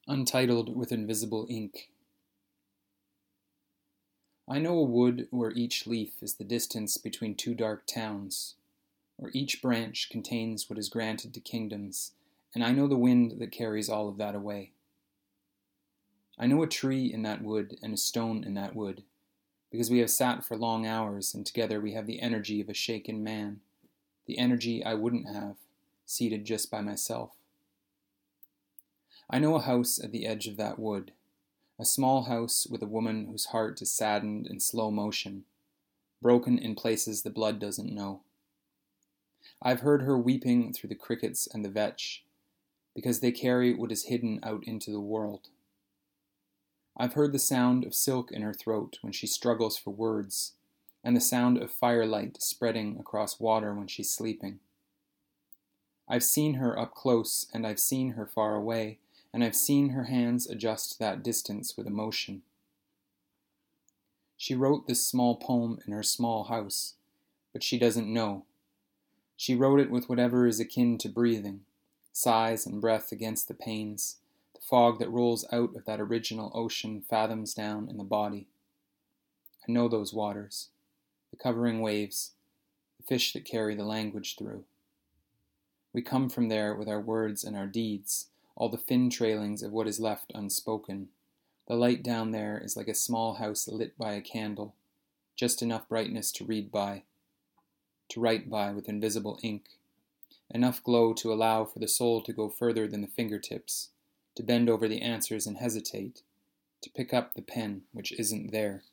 Untitled with invisible ink. I know a wood where each leaf is the distance between two dark towns, where each branch contains what is granted to kingdoms, and I know the wind that carries all of that away. I know a tree in that wood and a stone in that wood, because we have sat for long hours, and together we have the energy of a shaken man, the energy I wouldn't have, seated just by myself. I know a house at the edge of that wood, a small house with a woman whose heart is saddened in slow motion, broken in places the blood doesn't know. I've heard her weeping through the crickets and the vetch, because they carry what is hidden out into the world. I've heard the sound of silk in her throat when she struggles for words, and the sound of firelight spreading across water when she's sleeping. I've seen her up close, and I've seen her far away, and I've seen her hands adjust that distance with emotion. She wrote this small poem in her small house, but she doesn't know. She wrote it with whatever is akin to breathing, sighs and breath against the panes, the fog that rolls out of that original ocean fathoms down in the body. I know those waters, the covering waves, the fish that carry the language through. We come from there with our words and our deeds, all the fin trailings of what is left unspoken. The light down there is like a small house lit by a candle, just enough brightness to read by, to write by with invisible ink, enough glow to allow for the soul to go further than the fingertips, to bend over the answers and hesitate, to pick up the pen which isn't there.